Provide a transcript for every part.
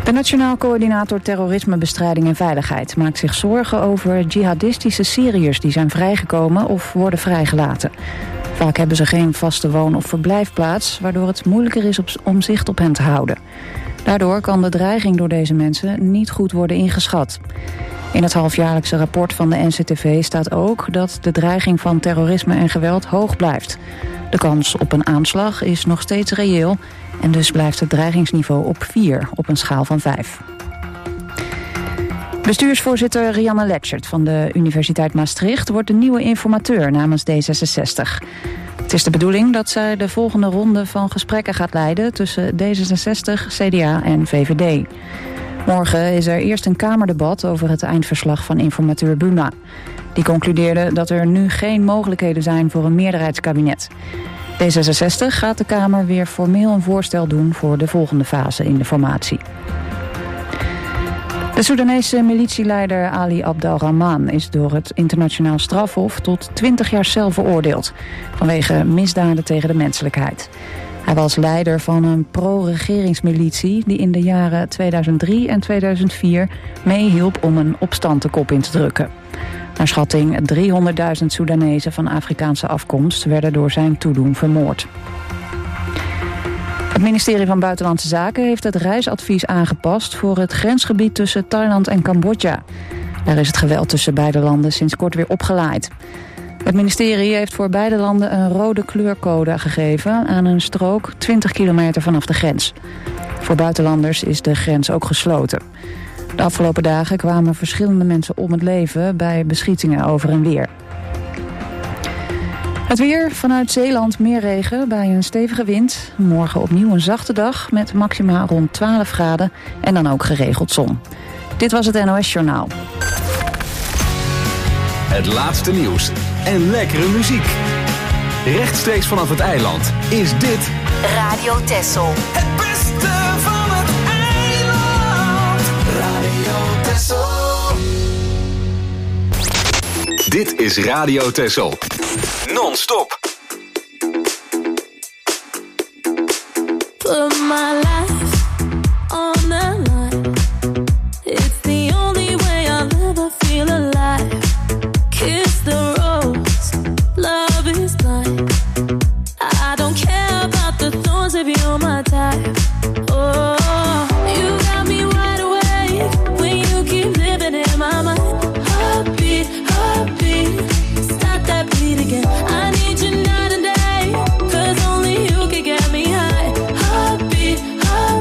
De Nationaal Coördinator Terrorismebestrijding en Veiligheid maakt zich zorgen over jihadistische Syriërs die zijn vrijgekomen of worden vrijgelaten. Vaak hebben ze geen vaste woon- of verblijfplaats, waardoor het moeilijker is om zicht op hen te houden. Daardoor kan de dreiging door deze mensen niet goed worden ingeschat. In het halfjaarlijkse rapport van de NCTV staat ook dat de dreiging van terrorisme en geweld hoog blijft. De kans op een aanslag is nog steeds reëel en dus blijft het dreigingsniveau op 4 op een schaal van 5. Bestuursvoorzitter Rianne Letchert van de Universiteit Maastricht wordt de nieuwe informateur namens D66. Het is de bedoeling dat zij de volgende ronde van gesprekken gaat leiden tussen D66, CDA en VVD. Morgen is er eerst een Kamerdebat over het eindverslag van informateur Buma. Die concludeerde dat er nu geen mogelijkheden zijn voor een meerderheidskabinet. D66 gaat de Kamer weer formeel een voorstel doen voor de volgende fase in de formatie. De Soedanese militieleider Ali Abdelrahman is door het internationaal strafhof tot 20 jaar cel veroordeeld, vanwege misdaden tegen de menselijkheid. Hij was leider van een pro-regeringsmilitie die in de jaren 2003 en 2004 meehielp om een opstand de kop in te drukken. Naar schatting 300.000 Soedanezen van Afrikaanse afkomst werden door zijn toedoen vermoord. Het ministerie van Buitenlandse Zaken heeft het reisadvies aangepast voor het grensgebied tussen Thailand en Cambodja. Daar is het geweld tussen beide landen sinds kort weer opgelaaid. Het ministerie heeft voor beide landen een rode kleurcode gegeven aan een strook 20 kilometer vanaf de grens. Voor buitenlanders is de grens ook gesloten. De afgelopen dagen kwamen verschillende mensen om het leven bij beschietingen over en weer. Het weer, vanuit Zeeland meer regen bij een stevige wind. Morgen opnieuw een zachte dag met maxima rond 12 graden en dan ook geregeld zon. Dit was het NOS Journaal. Het laatste nieuws en lekkere muziek. Rechtstreeks vanaf het eiland is dit Radio Texel. Het beste van het eiland. Radio Texel. Dit is Radio Texel. Non-stop. Put my life on the line. It's the only way I'll ever feel alive. Kiss the rose, love is blind. I don't care about the thorns if you're my type. Oh, you got me wide awake when you keep living in my mind. Heartbeat, heartbeat, stop that beat again. I need you night and day, 'cause only you can get me high. Heartbeat, heartbeat.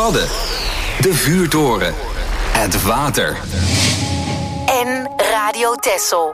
Wadden. De vuurtoren. Het water. En Radio Texel.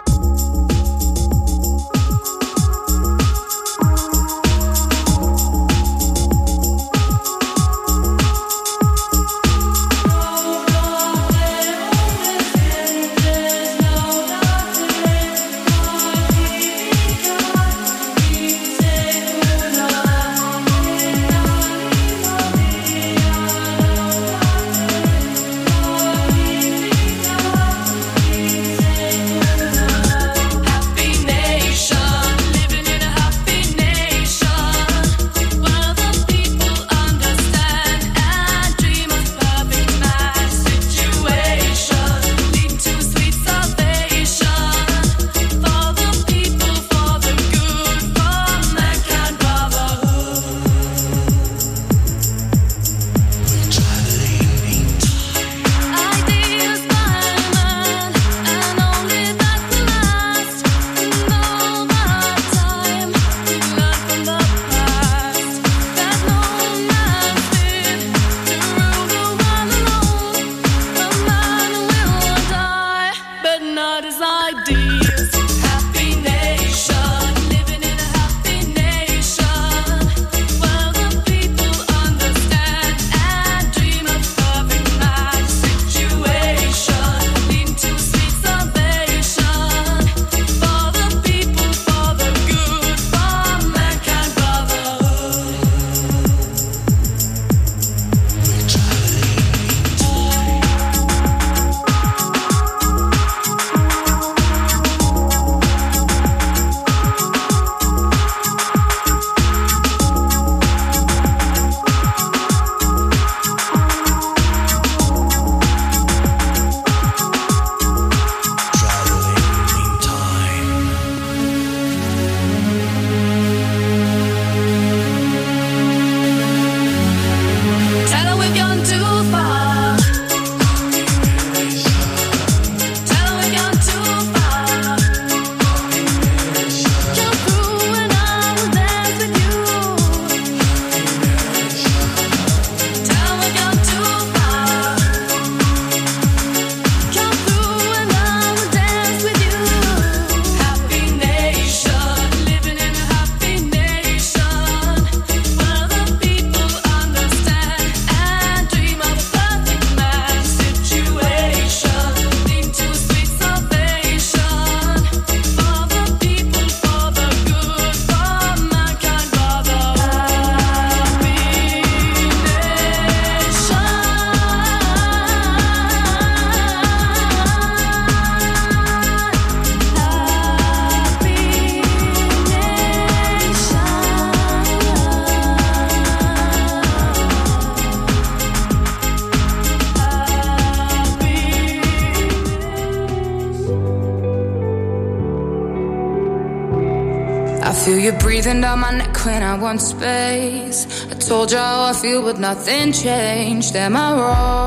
Feel you breathing down my neck when I want space. I told you how I feel, but nothing changed. Am I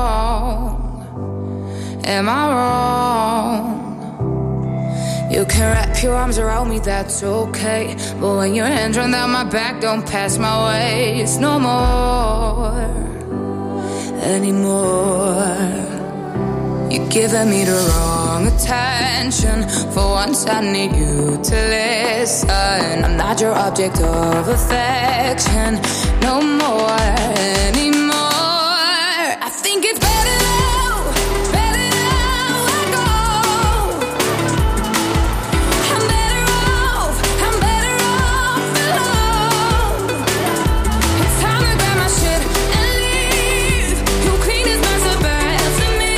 wrong? Am I wrong? You can wrap your arms around me, that's okay. But when your hands run down my back, don't pass my waist no more, anymore. You're giving me the wrong attention. For once I need you to listen. I'm not your object of affection no more, anymore. I think it's better now I go. I'm better off alone. It's time to grab my shit and leave. You clean as my suburban to me.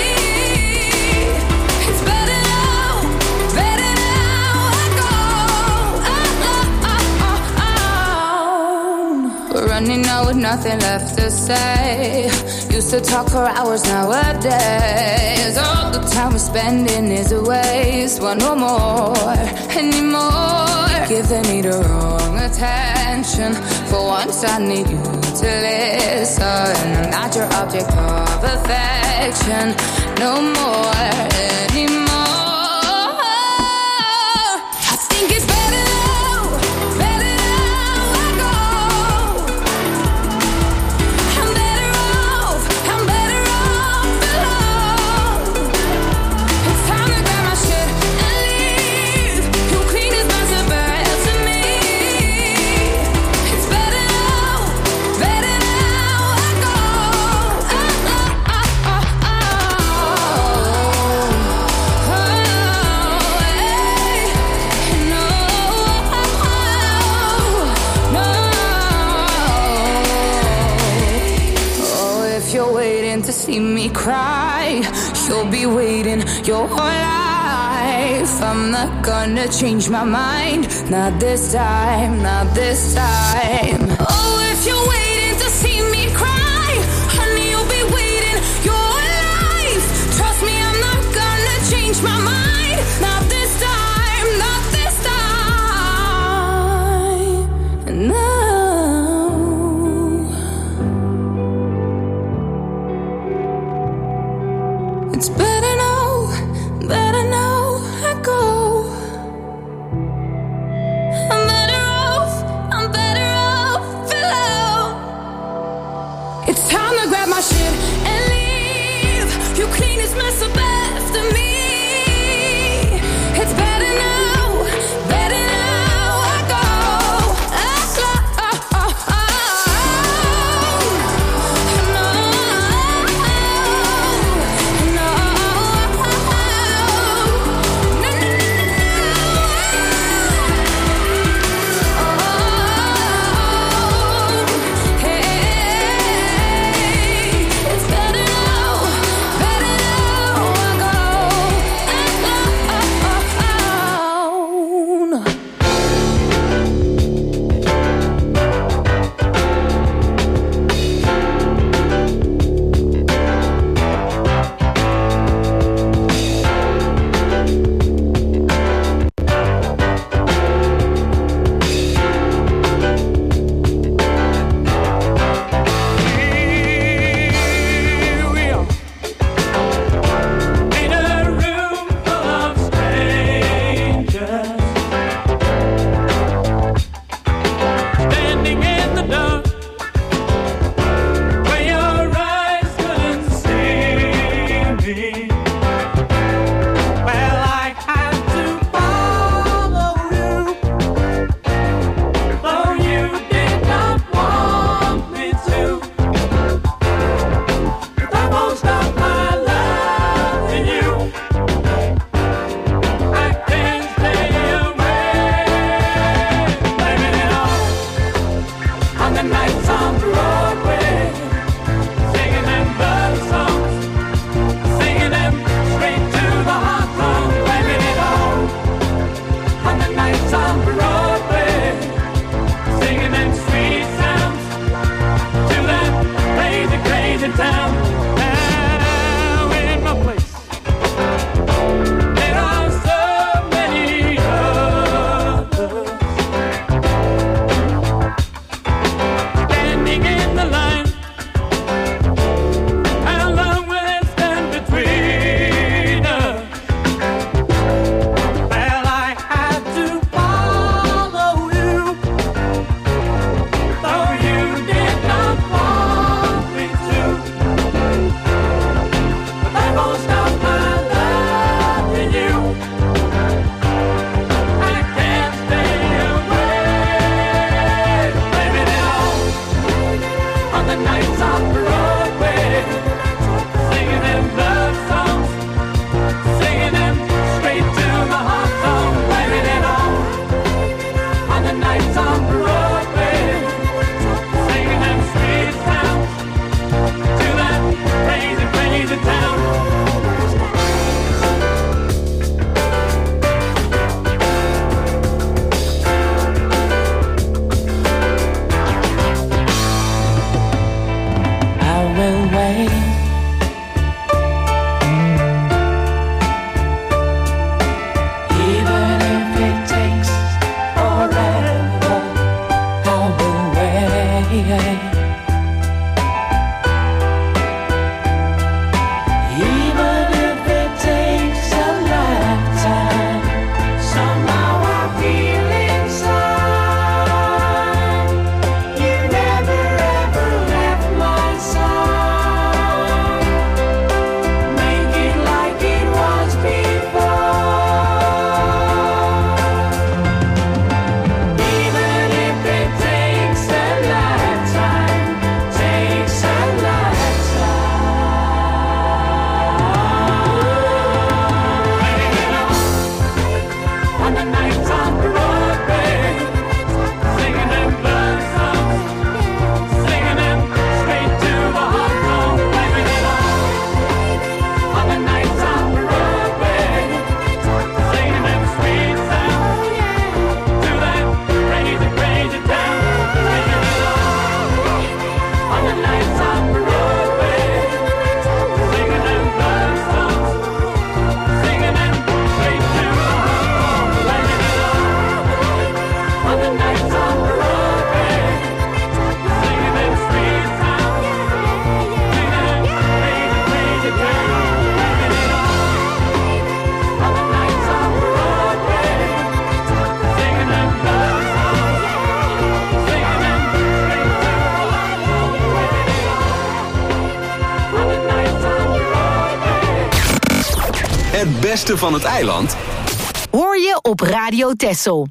It's better now I go. We're running out with nothing left to say. Used to talk for hours nowadays. All the time we're spending is a waste. Want no more anymore. Giving me the wrong attention. For once I need you to listen. I'm not your object of affection no more anymore. I think it's better now I go. I'm better off cry, you'll be waiting your whole life. I'm not gonna change my mind, not this time, not this time. Oh, if you're waiting to see me cry, honey, you'll be waiting your whole life. Trust me, I'm not gonna change my mind, not this time, not this time. No. It's better now I go. I'm better off alone. It's time to grab my shit and leave. You clean this mess up after me. It's better now I go. It's better now beste van het eiland hoor je op Radio Texel.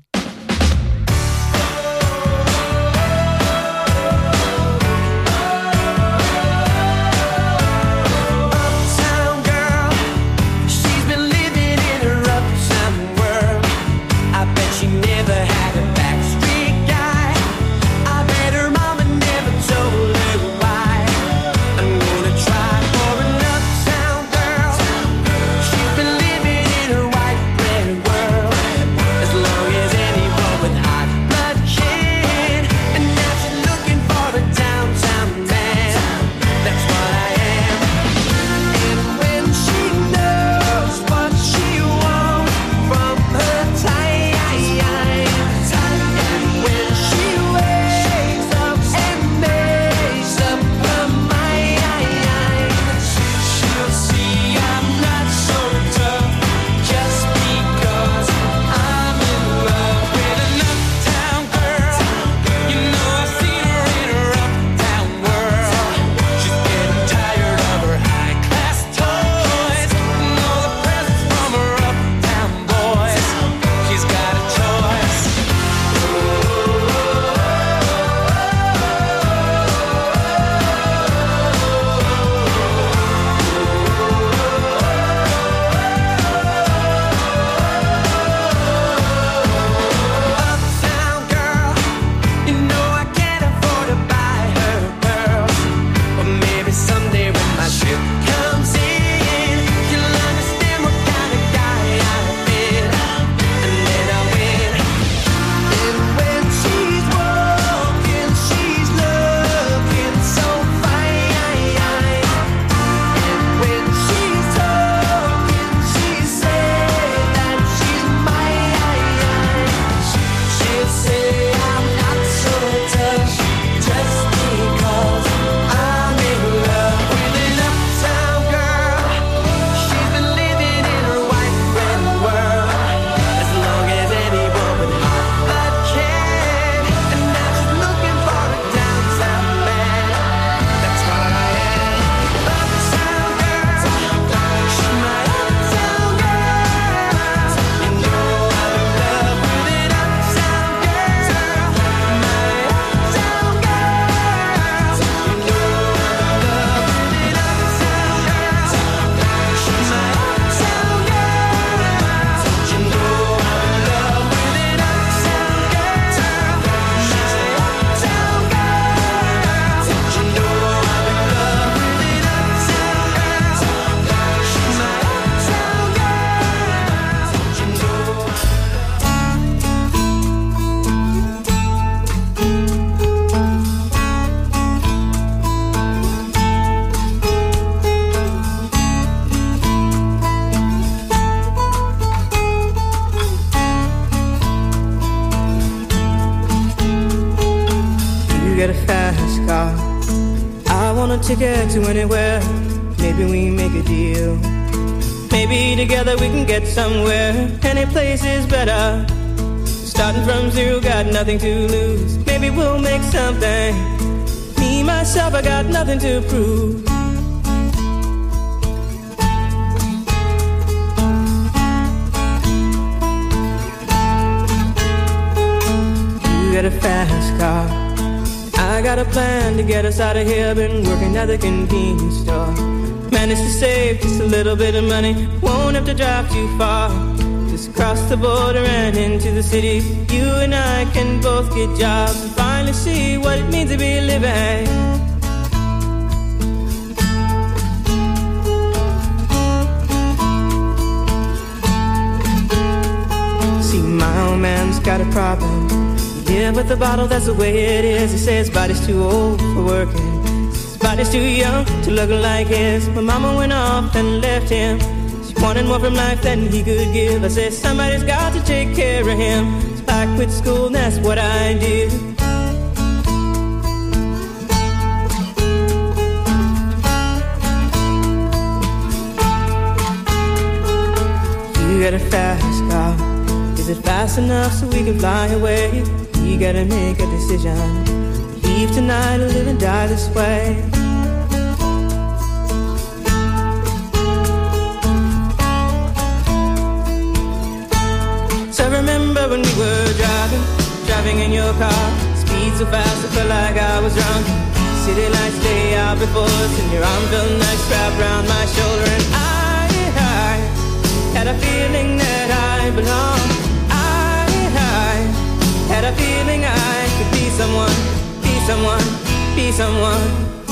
Ticket to anywhere, maybe we make a deal. Maybe together we can get somewhere. Any place is better. Starting from zero, got nothing to lose. Maybe we'll make something. Me, myself, I got nothing to prove. You got a fast car, I got a plan to get us out of here. Been working at the convenience store. Managed to save just a little bit of money. Won't have to drive too far. Just cross the border and into the city. You and I can both get jobs and finally see what it means to be living. See, my old man's got a problem. Yeah, with the bottle, that's the way it is. He says his body's too old for working. His body's too young to look like his. My mama went off and left him. She wanted more from life than he could give. I said, somebody's got to take care of him. So I quit school and that's what I did. You got a fast car. Is it fast enough so we can fly away? We gotta make a decision. Leave tonight or live and die this way. driving in your car. Speed so fast I felt like I was drunk. City lights lay out before us, and your arm felt nice wrapped around my shoulder. And I had a feeling that I belonged. I had a feeling I could be someone, be someone, be someone.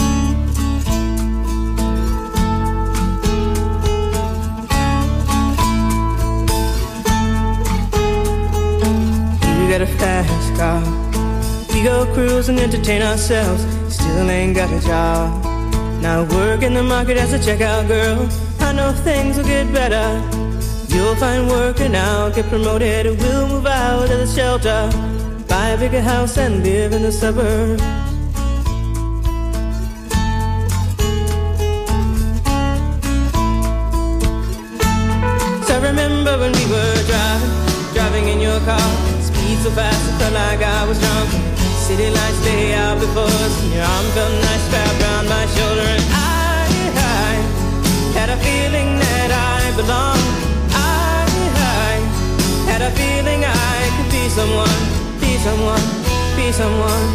You got a fast car. We go cruise and entertain ourselves. Still ain't got a job. Now work in the market as a checkout girl. I know things will get better. You'll find work and I'll get promoted. We'll move out of the shelter, buy a bigger house and live in the suburbs. So I remember when we were driving in your car. Speed so fast I felt like I was drunk. City lights lay out before us, and your arm felt nice wrapped around my shoulder. And I had a feeling that I belonged. I had a feeling I could be someone, be someone, be someone.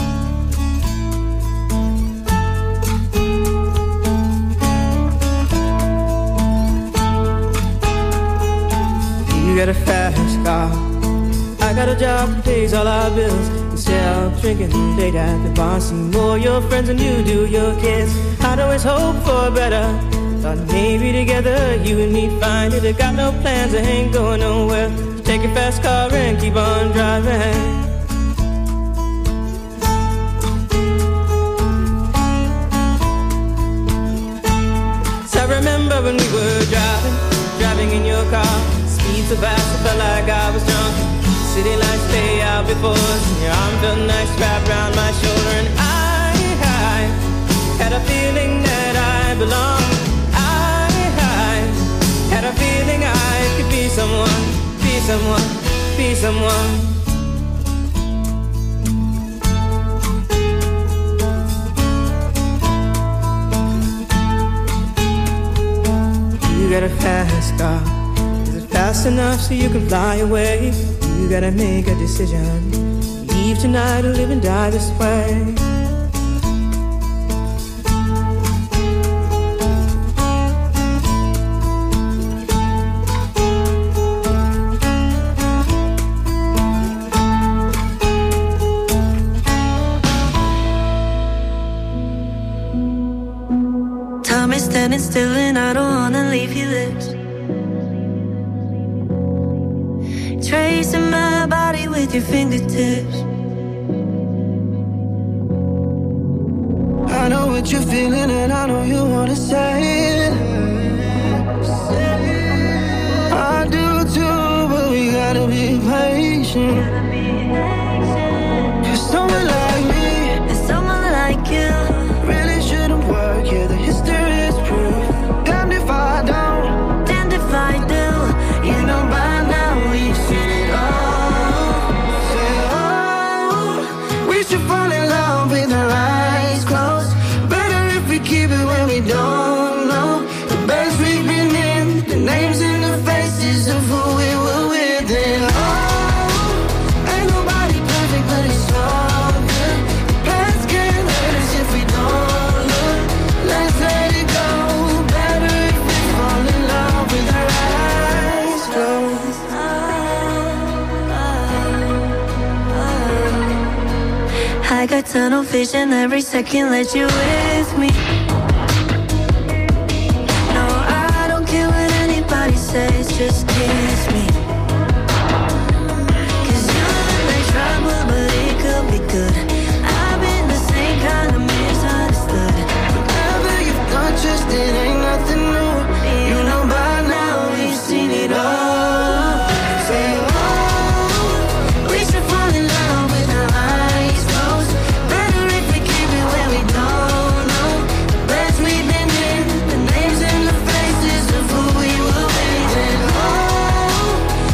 You got a fast car. I got a job that pays all our bills. Instead of drinking late at the bar, see more your friends than you do your kids. I'd always hope for better. Thought maybe together you and me find it. I got no plans, I ain't going nowhere. Take your fast car and keep on driving. So I remember when we were driving in your car. Speed so fast I felt like I was drunk. City lights lay out before us, and your arm felt nice wrapped around my shoulder. And I had a feeling that I belonged. I had a feeling I could be someone, be someone, be someone. You got a fast car. Is it fast enough so you can fly away? You gotta make a decision. Leave tonight or live and die this way. Time is standing still and I don't wanna leave you this. Tracing my body with your fingertips. I know what you're feeling and I know you wanna say it. I do too, but we gotta be patient. 'Cause someone like me and someone like you really shouldn't work. Yeah, the history is proof. Damned if I don't, damned if I do. You know by now we've seen it all. Say, oh, we should fall in love with our eyes closed. Better if we keep it when we don't know. The best we've been in, the names and the faces of who we were with. And oh, ain't nobody perfect, but it's all good. The past can't hurt us if we don't look. Let's let it go. Better if we fall in love with our eyes closed. I got tunnel vision every second, let you with me. No, I don't care what anybody says, just kiss me. 'Cause you look like trouble, but it could be good. I've been the same kind of misunderstood. Whatever you've done, just it ain't nothing new. You know by now we've seen it all. Say, oh, we should fall in love with our eyes closed. Better if we keep it where we don't know. The best we've been in, the names and the faces of who we were with. And oh,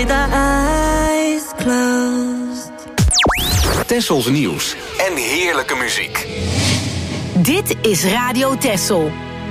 with our eyes closed. Tessels nieuws en heerlijke muziek. Dit is Radio Tessel.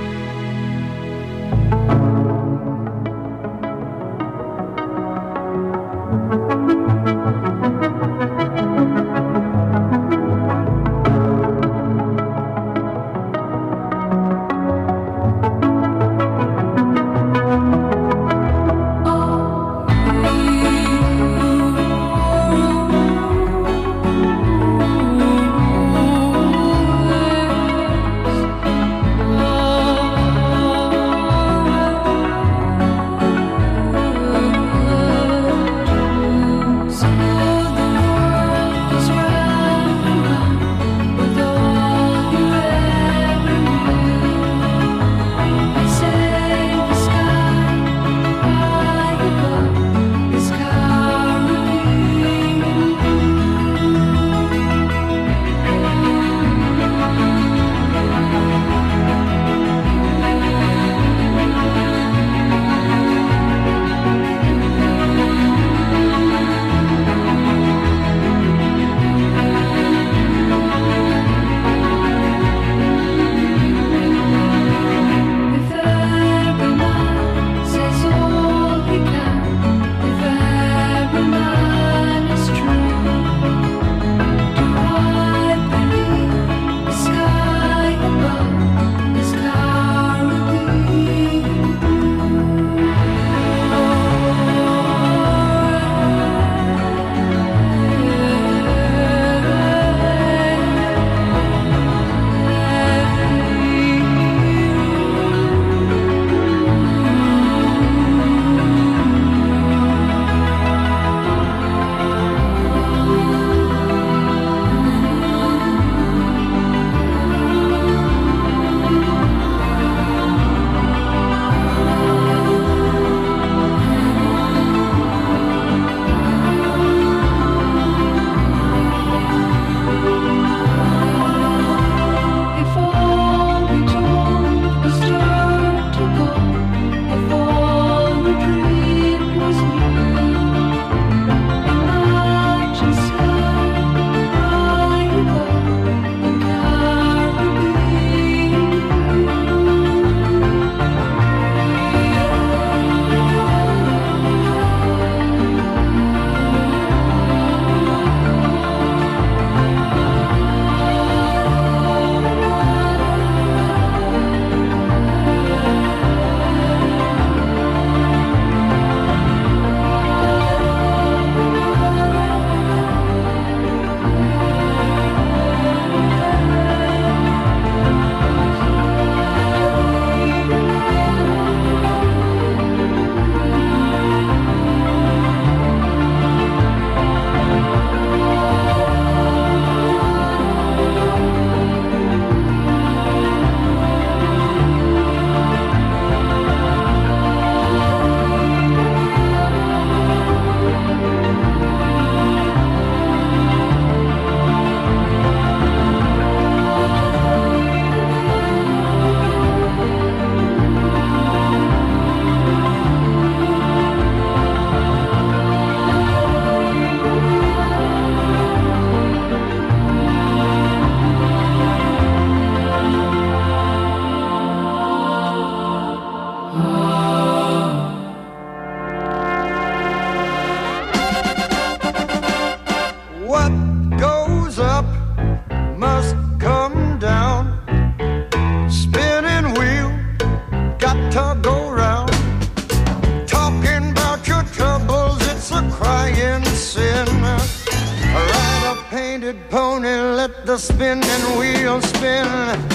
the spinning wheel spin.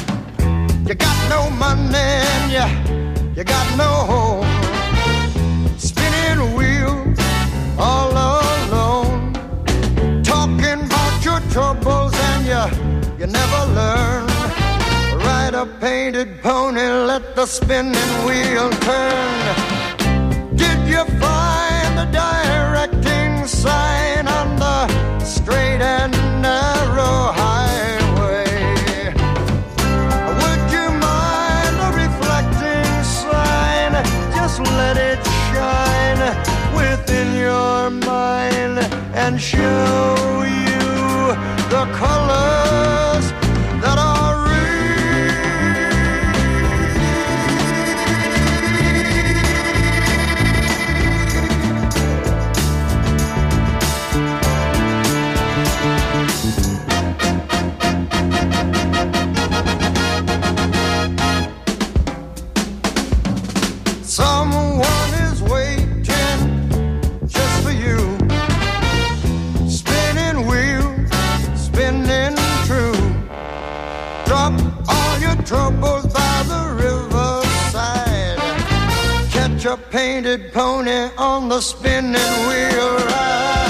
You got no money and you got no home. Spinning wheel all alone. Talking about your troubles and you never learn. Ride a painted pony, let the spinning wheel turn. Did you find the directing sign on the straight and narrow highway? Would you mind a reflecting sign? Just let it shine within your and show you the colors that are real. Someone is waiting just for you. Spinning wheels, spinning true. Drop all your troubles by the riverside. Catch a painted pony on the spinning wheel ride.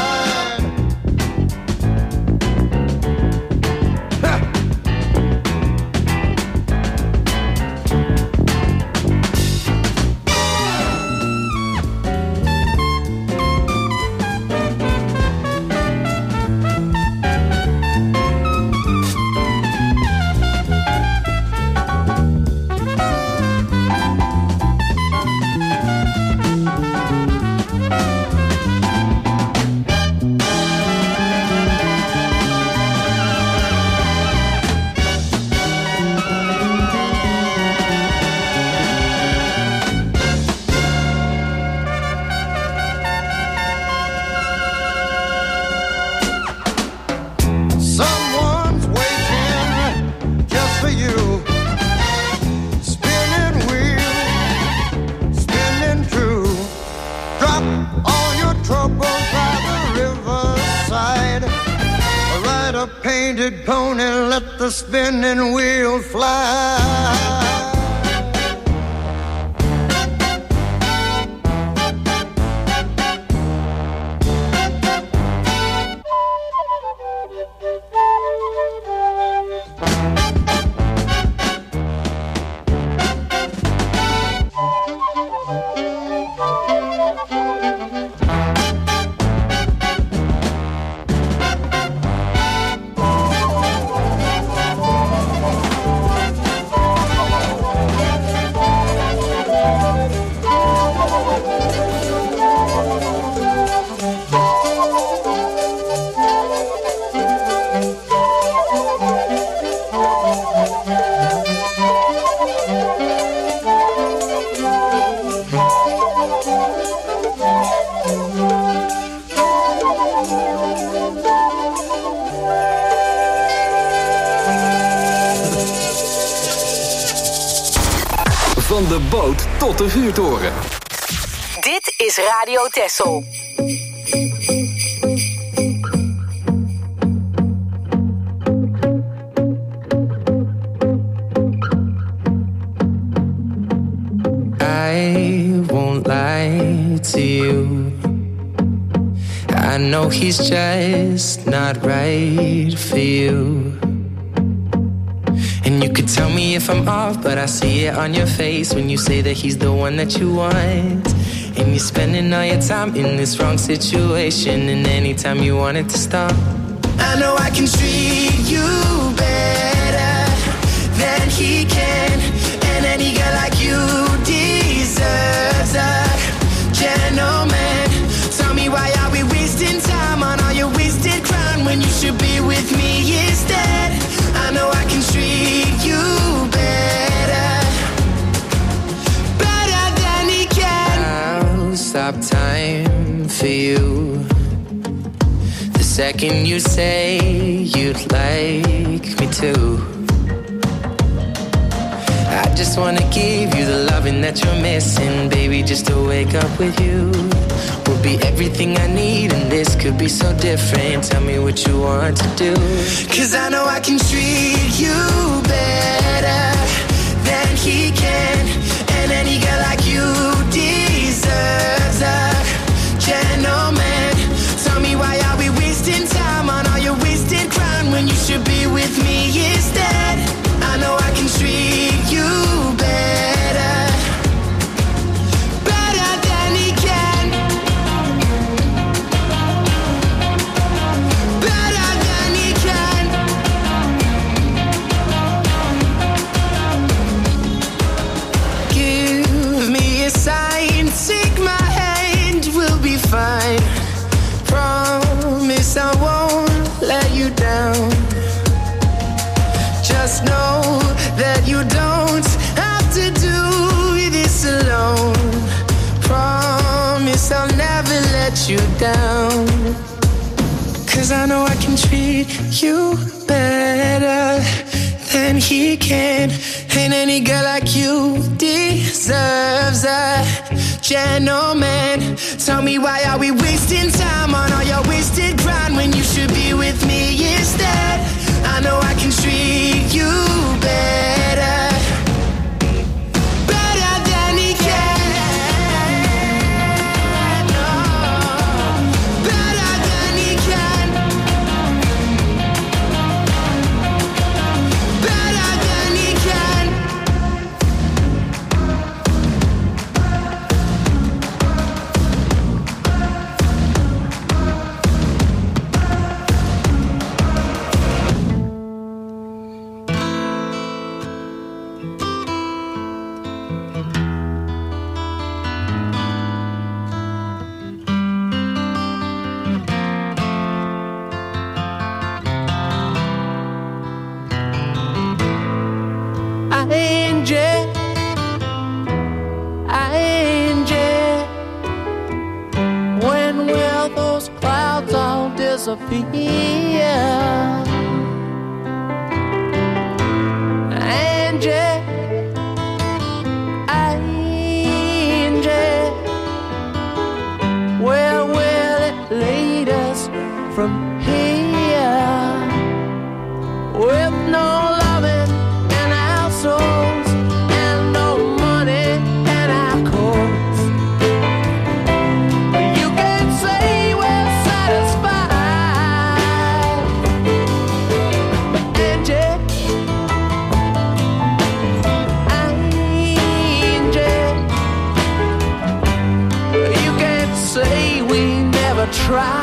Painted pony, let the spinning wheel fly. Van de boot tot de vuurtoren. Dit is Radio Texel. I won't lie to you. I know he's just not right for you. And you could tell me if I'm off, but I see it on your face when you say that he's the one that you want. And you're spending all your time in this wrong situation, and anytime you want it to stop. I know I can treat you better than he can, and any girl like you deserves a gentleman. Tell me, why are we wasting time on all your wasted crown when you should be with me instead? I know I can treat you better, better than he can. I'll stop time for you the second you say you'd like me to. I just wanna give you the loving that you're missing, baby, just to wake up with you will be everything I need, and this could be so different. Tell me what you want to do, 'cause I know I can treat you better than he can, and any girl like you deserves a gentleman. Tell me, why are we wasting time on all your wasted crown when you should be with me instead? I know I can treat you better, better than he can, better than he can. promise I'll never let you down. 'Cause I know I can treat you better than he can. Ain't any girl like you deserves a gentleman. Tell me, why are we wasting time on all your wasted grind when you should be with me instead? I know I can treat you better, better than he can. Oh, better than he can. Better than he can. When will those clouds all disappear? Angie, Angie, where will it lead us from here? With no loving in our souls and no money in our coats, you can say we're satisfied. Angie, Angie, you can say we never tried.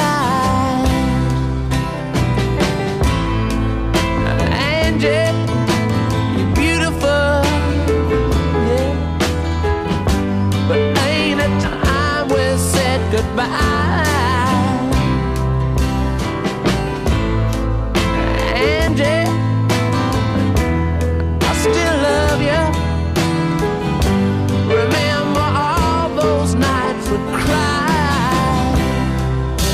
You're beautiful, yeah, but ain't a time we said goodbye. Angie, I still love you. Remember all those nights we cried.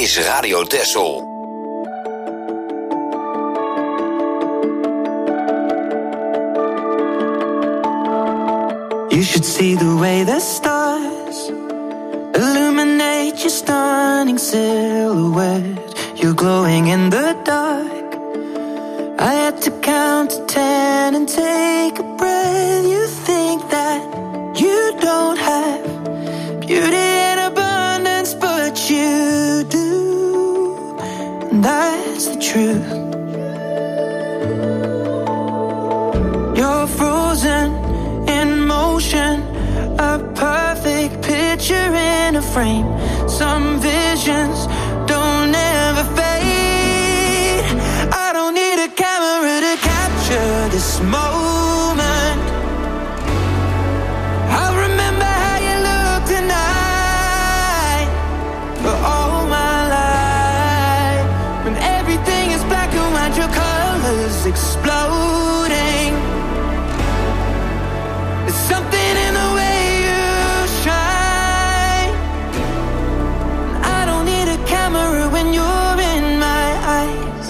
is Radio Texel. You should see the way the stars illuminate your stunning silhouette. You're glowing in the dark. I had to count to 10 and take a breath. You think that you don't have beauty in abundance, but you do. And that's the truth. You're frozen in motion, a perfect picture in a frame. Some visions don't ever fade. I don't need a camera to capture this moment. I'll remember how you look tonight for all my life. When everything is black and white, your colors exploding. There's something in the way you shine. I don't need a camera when you're in my eyes.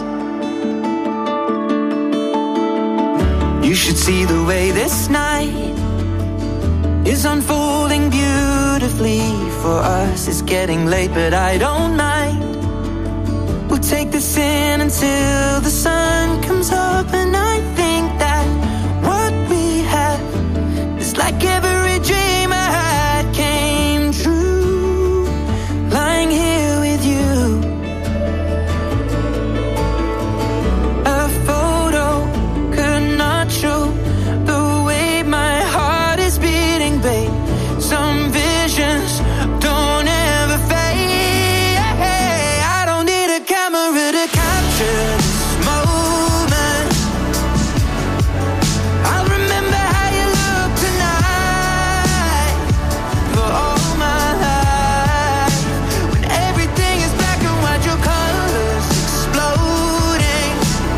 You should see the way this night is unfolding beautifully for us. It's getting late, but I don't mind. We'll take this in until the sun comes up, and I think that what we have is like every dream I had came true. Lying here with you, a photo could not show the way my heart is beating, babe. Some visions don't ever fade. I don't need a camera to capture this moment. I'll remember how you look tonight for all my life. When everything is black and white, your colors exploding.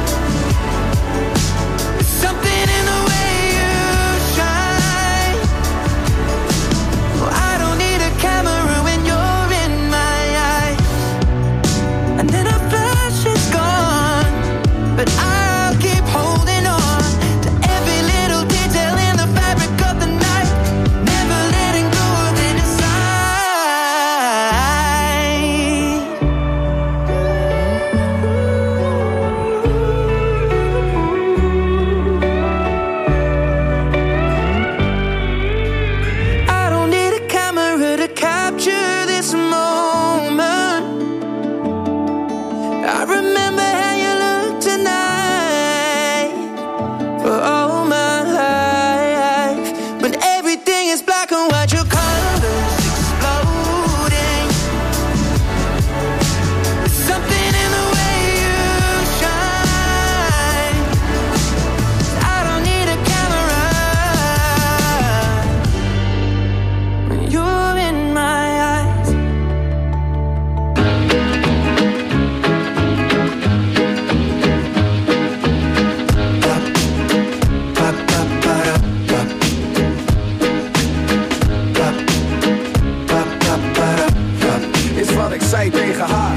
There's something in the way you shine. Well, I don't need a camera when you're in my eyes. And then a flash is gone, but I'll keep holding on to every little detail in the fabric of the night. Never letting go of it inside. I don't need a camera to capture this moment. I remember how you look tonight for all my life. When everything is black and white, your colors exploding. There's something in the way you shine. I don't need a camera when you're in my eyes. Is wat ik zei tegen haar.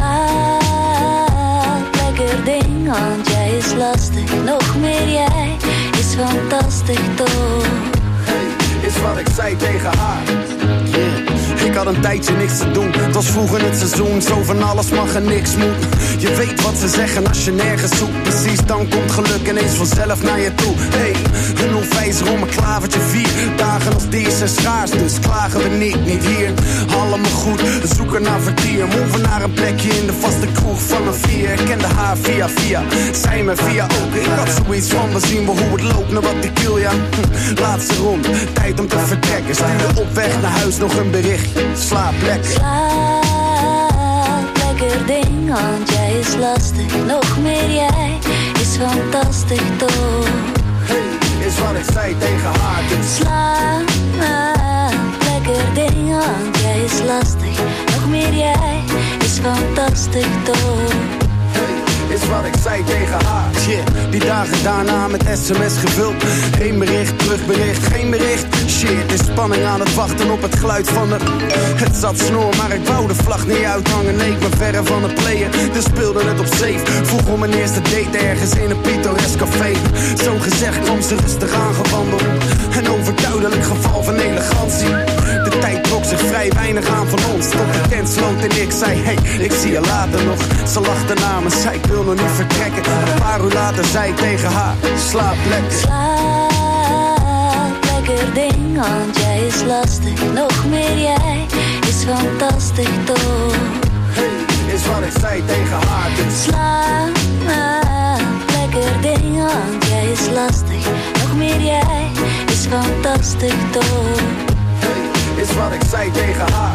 Slaap, lekker ding, want jij is lastig. Nog meer jij is fantastisch toch. Hey, is wat ik zei tegen haar. Yeah. Ik had een tijdje niks te doen. Het was vroeg in het seizoen, zo van alles mag en niks moet. Je weet wat ze zeggen als je nergens zoekt. Precies, dan komt geluk ineens vanzelf naar je toe. Hey, een onwijzer om een klavertje 4 dagen als deze zijn schaars, dus klagen we niet hier. Allemaal goed, we zoeken naar vertier. Moven naar een plekje in de vaste kroeg van een 4. Ik kende haar via, zij me via ook. Ik had zoiets van, we zien wel hoe het loopt, naar wat ik wil, ja. Laatste rond, tijd om te vertrekken. Stuur op weg naar huis nog een berichtje. Slaap lekker. Slaap, lekker ding, want jij is lastig. Nog meer jij is fantastisch toch. Hey, is wat ik zei tegen haar, dus. Slaap, lekker ding, want jij is lastig. Nog meer jij is fantastisch toch. Hey, is wat ik zei tegen haar. Shit, die dagen daarna met sms gevuld. Geen bericht, terugbericht, geen bericht. Shit, in spanning aan het wachten op het geluid van de... Het zat snor, maar ik wou de vlag niet uithangen. Nee, ik ben verre van het playen, dus speelde het op safe. Vroeg om mijn eerste date ergens in een pittoresk café. Zo gezegd kwam ze rustig aangewandeld. Een overduidelijk geval van elegantie. De tijd trok zich vrij weinig aan van ons. Tot de tent sloot en ik zei, hey, ik zie je later nog. Ze lachte na me, zei ik wil nog niet vertrekken. Een paar uur later zei ik tegen haar, slaap lekker. Slaap lekker ding, want jij is lastig. Nog meer jij is fantastisch toch. Hey, is wat ik zei tegen haar dus. Slaap lekker ding, want jij is lastig. Nog meer jij is fantastisch toch. Hey, is wat ik zei tegen haar.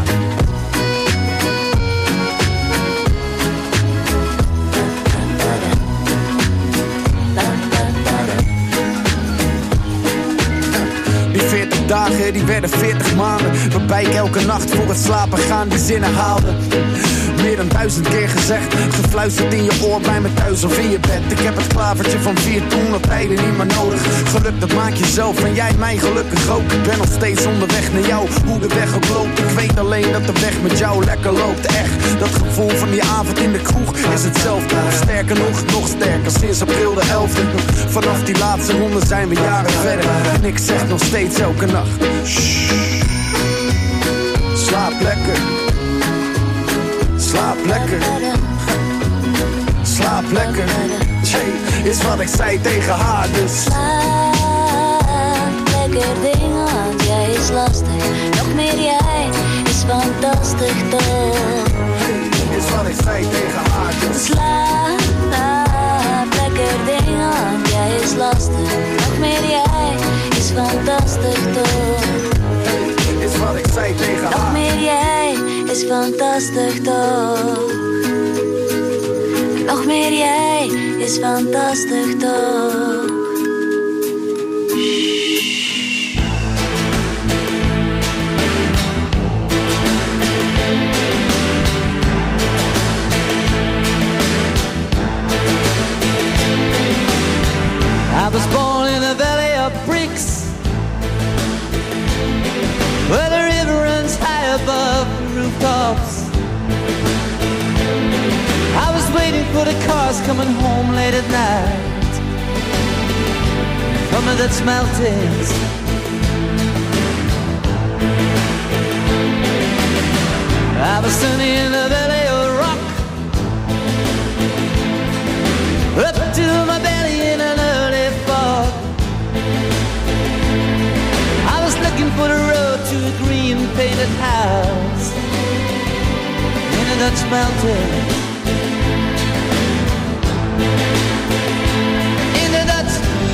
Die 40 dagen, die werden 40 maanden. Waarbij ik elke nacht voor het slapen gaan die zinnen haalde. Meer dan 1000 keer gezegd, gefluisterd in je oor bij me thuis of in je bed. Ik heb het klavertje van 4 toen al tijden niet meer nodig. Geluk dat maak je zelf en jij mij gelukkig ook. Ik ben nog steeds onderweg naar jou, hoe de weg ook loopt. Ik weet alleen dat de weg met jou lekker loopt. Echt, dat gevoel van die avond in de kroeg is hetzelfde. Sterker nog sterker, sinds april de 11e. Vanaf die laatste ronde zijn we jaren verder. En ik zeg nog steeds elke nacht, shh, slaap lekker. Slaap lekker. Slaap lekker. Jay, is wat ik zei tegen haar dus. Slaap lekker ding, want jij is lastig. Nog meer jij is fantastisch toch. Is wat ik zei tegen haar dus. Slaap lekker ding, want jij is lastig. Nog meer jij is fantastisch toch. Is wat ik zei tegen haar. Nog meer jij is fantastisch toch. Nog meer jij is fantastisch toch. I was born in a valley of bricks, where the river runs high above the rooftops. I was waiting for the cars coming home late at night from the Dutch mountains. I was standing in the valley of rock, up to my belly in an early fog. I was looking for the road to a green painted house in the Dutch mountains. In the Dutch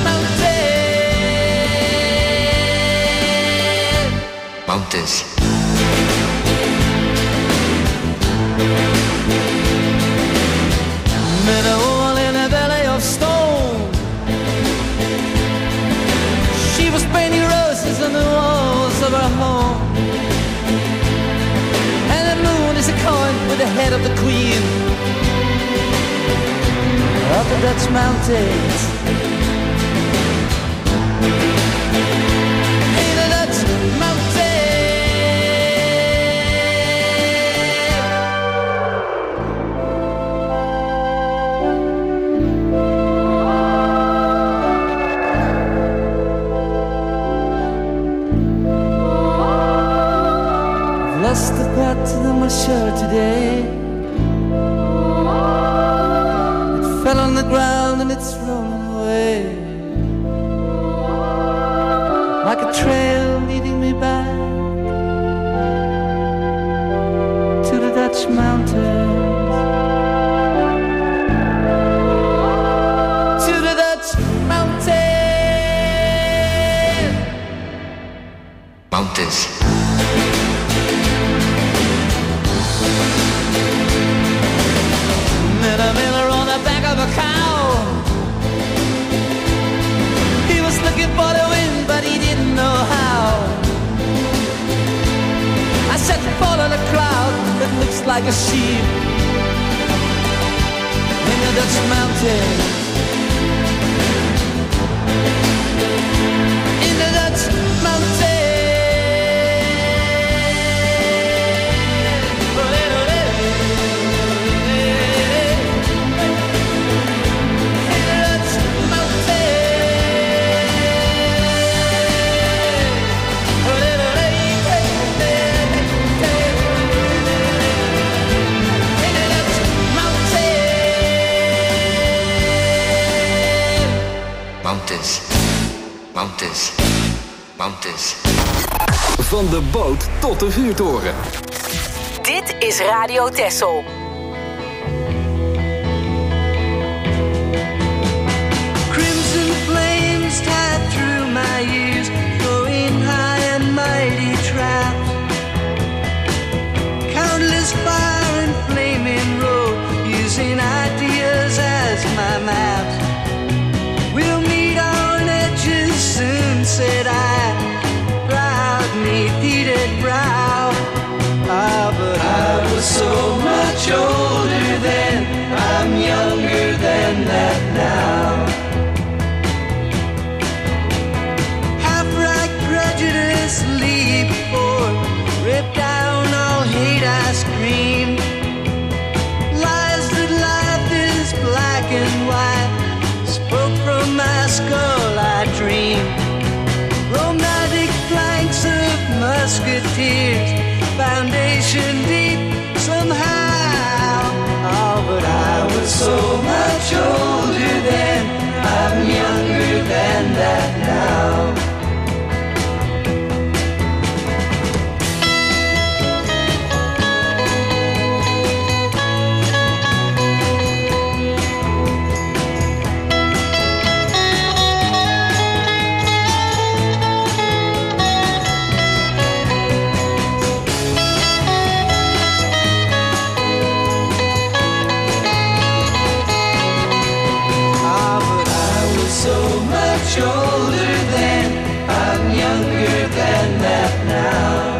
mountains. Met a woman in a valley of stone. She was painting roses on the walls of her home. And the moon is a coin with the head of the queen of the Dutch mountains. In the Dutch mountains. Lost the pattern on my shirt today. It fell on the ground and it's rolling away, like a trail leading me back to the Dutch mountains. To the Dutch mountains. Mountains. Met a miller on the back of a cow. He was looking for the wind, but he didn't know how. I said, follow the crowd that looks like a sheep in the Dutch mountains. In the Dutch mountains. Mountains, mountains, mountains. Van de boot tot de vuurtoren. Dit is Radio Texel. Crimson flames tied through my ears, flowing high and mighty traps. Countless fire and flaming road, using ideas as my maps. We'll meet on edges soon, said I, proud neath heated brow. Ah, but I was so much older then, I'm younger than that now. Half-right prejudice, leap forth, rip down all hate I scream. Lies that life is black and white, spoke from my skull I dream. Romantic flanks of musketeers, foundation deep somehow. Oh, but I was so much older then, I'm younger than that now. Older then, I'm younger than that now.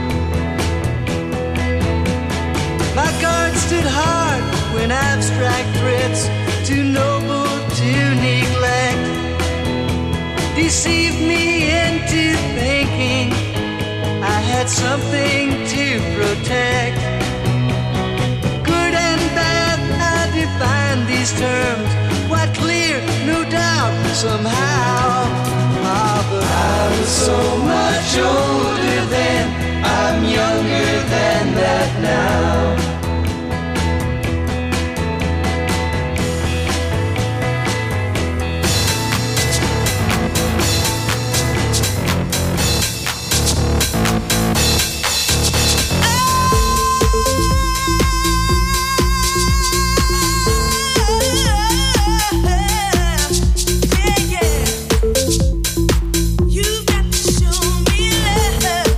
My guard stood hard when abstract threats, too noble to neglect, deceived me into thinking I had something to protect. Good and bad, I define these terms, quite clear, no doubt, somehow. Ah, but I was so much older then, I'm younger than that now. You've got to show me love.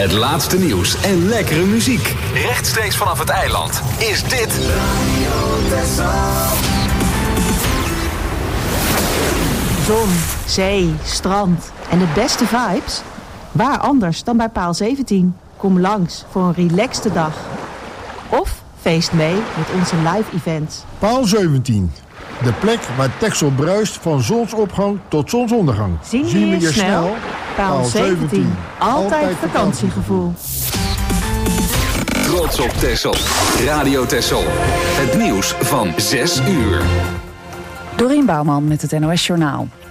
Het laatste nieuws en lekkere muziek. Rechtstreeks vanaf het eiland is dit Radio Texel. Zon, zee, strand en de beste vibes? Waar anders dan bij Paal 17? Kom langs voor een relaxte dag. Of feest mee met onze live events. Paal 17. De plek waar Texel bruist van zonsopgang tot zonsondergang. Zien we je snel? Paal 17. Altijd vakantiegevoel. Trots op Texel. Radio Texel. Het nieuws van 6 uur. Dorien Bouwman met het NOS Journaal.